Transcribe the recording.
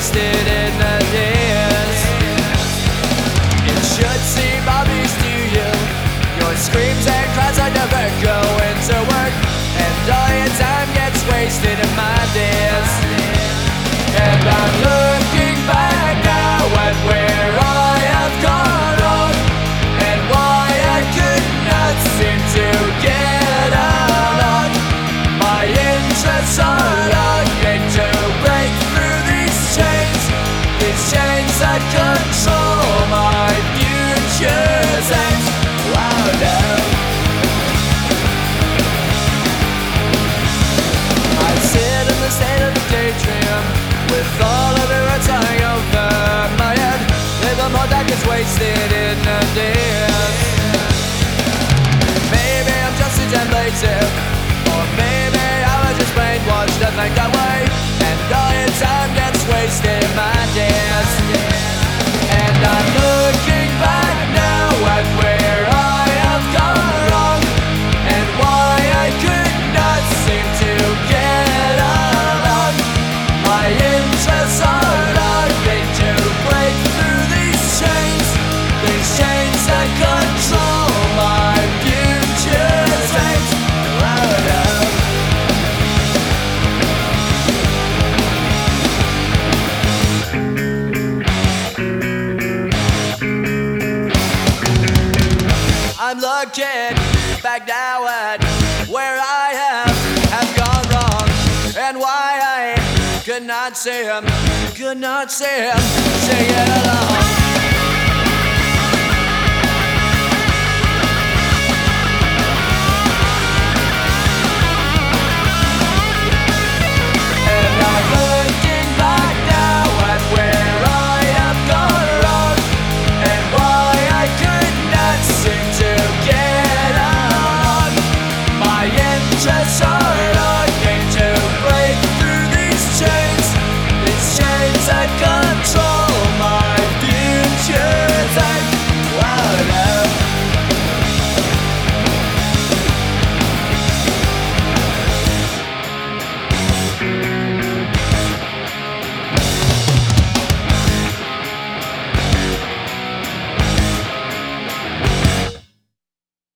wasted in the days. It should seem obvious to you, your screams and cries are never going to work, and all your time gets wasted in my days. And I'm looking back now at where I have gone wrong, and why I could not seem to get along. My interests are longing to break through these chains that control my futures. And wow, I sit in the state of a daydream, with all of the words hanging over my head, with a more that gets wasted in the days. Maybe I'm just a damn lazy, or maybe I was just brainwashed to think that way, and all your time gets wasted in my days. And I'm looking back now at where I have gone wrong, and why I could not seem to get along. My interests are longing to break through these chains that control my futures. And I'm looking back now at where I have gone wrong, and why I could not see him sing it along.